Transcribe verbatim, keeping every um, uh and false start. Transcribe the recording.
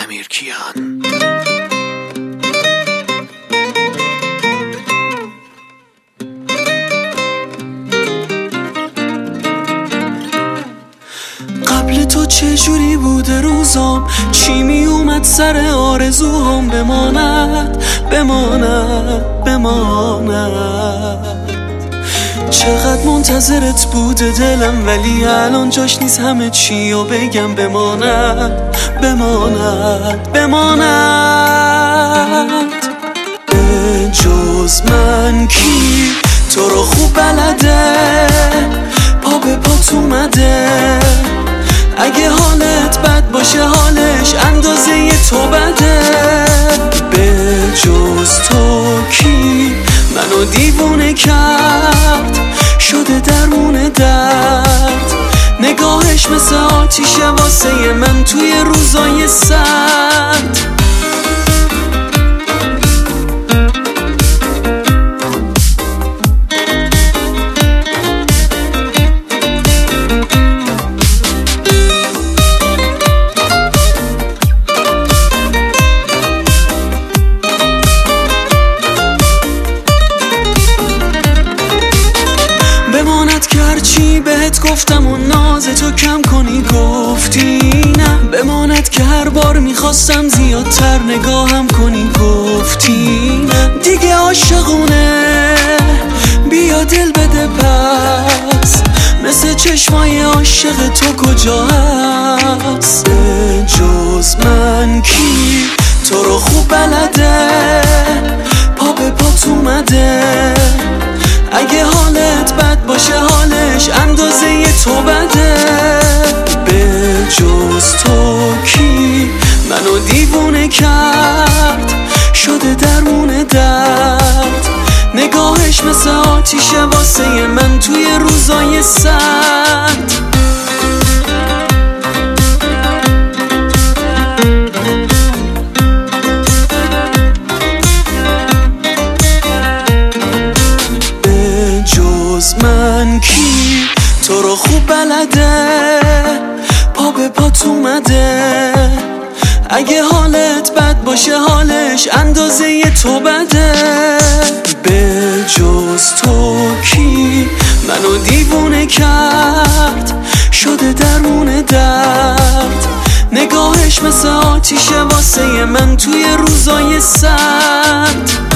امیرکیان. قبل تو چه جوری بوده روزام؟ چی می اومد سر آرزوهام؟ بماند بماند بماند. چقدر منتظرت بوده دلم، ولی الان جاش نیست همه چی و بگم. بماند بماند بماند. به جز من کی تو رو خوب بلده؟ پا به پات اومده. اگه حالت بد باشه حالش اندازه تو بده. به جز تو کی منو دیوونه کرد؟ شده درمون درد. نگاهش مثل آتیشه واسه من توی روزای سرد. بماند که هرچی بهت گفتم و ناز تو کم کنی گفتی نه. بماند که هر بار میخواستم زیادتر نگاهم کنی گفتی نه. دیگه عاشقونه بیا دل بده پس، مثل چشمای عاشق تو کجا هست؟ به جز من کی تو رو خوب بلده؟ پا به پات اومده. اگه حالت بد باشه حالش اندازه تو بده. به جز تو کی منو دیوونه کرد؟ شده درمون درد. نگاهش مثل آتیشه واسه من توی روزای سرد. من کی تو رو خوب بلده؟ پا به پات اومده. اگه حالت بد باشه حالش اندازه تو بده. به جز تو کی منو دیوونه کرد؟ شده درمون درد. نگاهش مثل آتیشه واسه من توی روزای سرد.